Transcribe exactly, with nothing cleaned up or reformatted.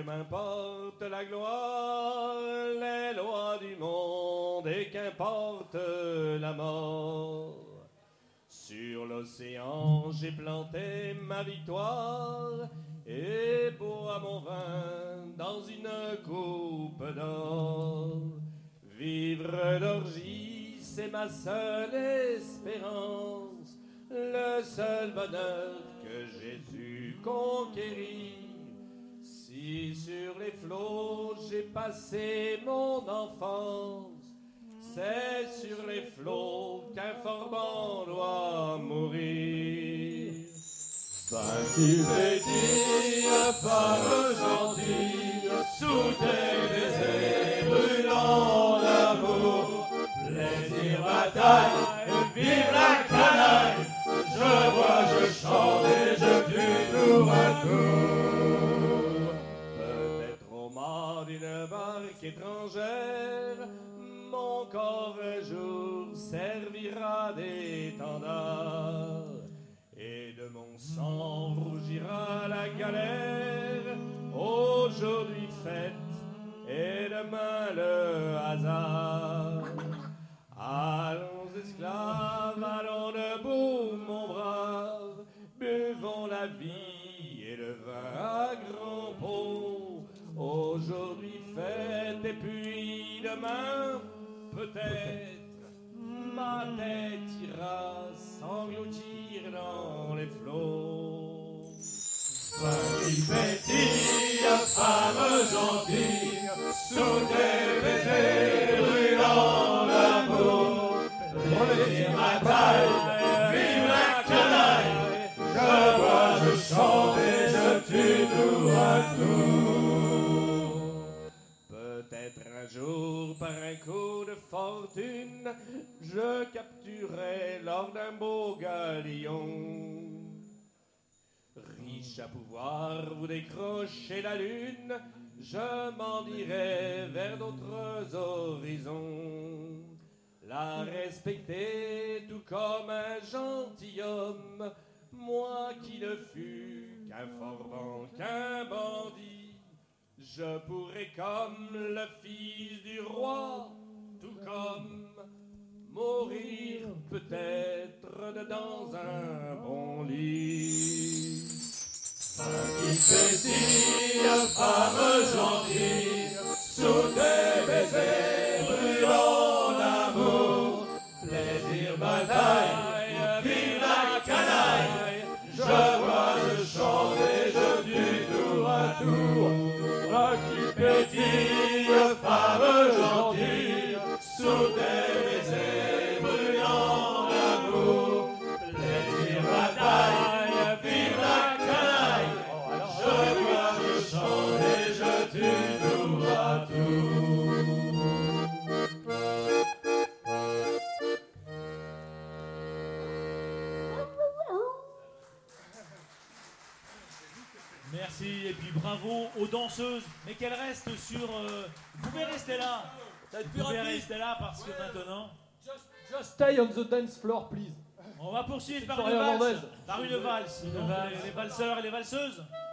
m'importe la gloire, les lois du monde, et qu'importe la mort. Sur l'océan, j'ai planté ma victoire et bois mon vin dans une coupe d'or. Vivre d'orgie, c'est ma seule espérance, le seul bonheur que j'ai su conquérir. Si sur les flots j'ai passé mon enfance, c'est sur les flots qu'un forban doit mourir. Vas-tu pétille, femme gentille, sous tes baisers brûlants d'amour, plaisir, bataille, vive la canaille, je vois, je chante et je tue tour à tour. Peut-être au mât d'une barque étrangère, mon corps un jour servira d'étendard, et de mon sang rougira la galère, aujourd'hui fête et demain le hasard. Allons esclaves, allons debout mon brave, buvons la vie et le vin à grands pots. Aujourd'hui fête et puis demain peut-être ma tête ira s'engloutir dans les flots. Petite pétille, femme gentille, sous tes baisers brûlants d'amour, plaisir, bataille, vive la canaille, je bois, je chante et je tue tour à tour. Peut-être un jour, par un coup de fortune, je capturerai lors d'un beau galion. Riche à pouvoir vous décrocher la lune, je m'en irai vers d'autres horizons. La respecter tout comme un gentilhomme, moi qui ne fus qu'un forban, qu'un bandit, je pourrais comme le fils du roi, tout comme mourir peut-être dans un bon lit. Petite pétille, femme gentille, sous tes baisers brûlants d'amour, plaisir, bataille, vive la canaille, je vois, je chante et je tue tour à tour. Petite pétille, femme gentille, sous tes baisers brûlants d'amour, plaisir, bataille, vive la canaille, je vois, je chante et je tue tour à tour. Merci, et puis bravo aux danseuses, mais qu'elles restent sur... Euh, vous pouvez rester là. Ça va être plus Vous pouvez rapide. rester là parce que maintenant... Just, just stay on the dance floor, please. On va poursuivre par Soirée une valse. hollandaise. Par une valse. Une Donc, valse. Les, les valseurs et les valseuses.